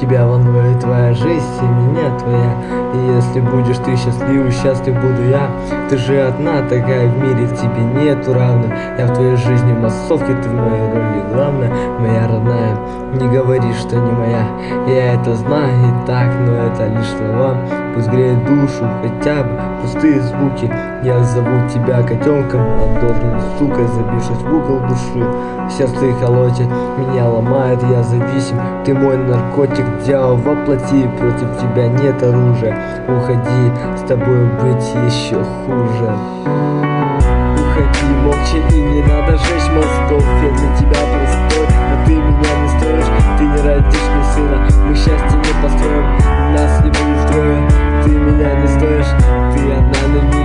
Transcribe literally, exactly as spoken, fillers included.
тебя волнует твоя жизнь и меня твоя. И если будешь ты счастлив, счастлив буду я. Ты же одна такая в мире, тебе нету равных. Я в твоей жизни массовки, ты в моей роли главная. Моя родная, не говори, что не моя. Я это знаю и так, но это лишь слова. Пусть греет душу хотя бы пустые звуки. Я зову тебя котенком, отдохнуть, сука, забившись в угол души. Сердце колотит, меня ломает, я зависим. Ты мой наркотик, дьявол воплоти. Против тебя нет оружия. Уходи, с тобой быть еще хуже. Уходи молча, и не надо жечь мостов. Я для тебя простой, но ты меня не строишь. Ты не родишь мне сына, мы счастье не построим. Нас не будет трое, ты меня не стоишь. Ты одна на мир.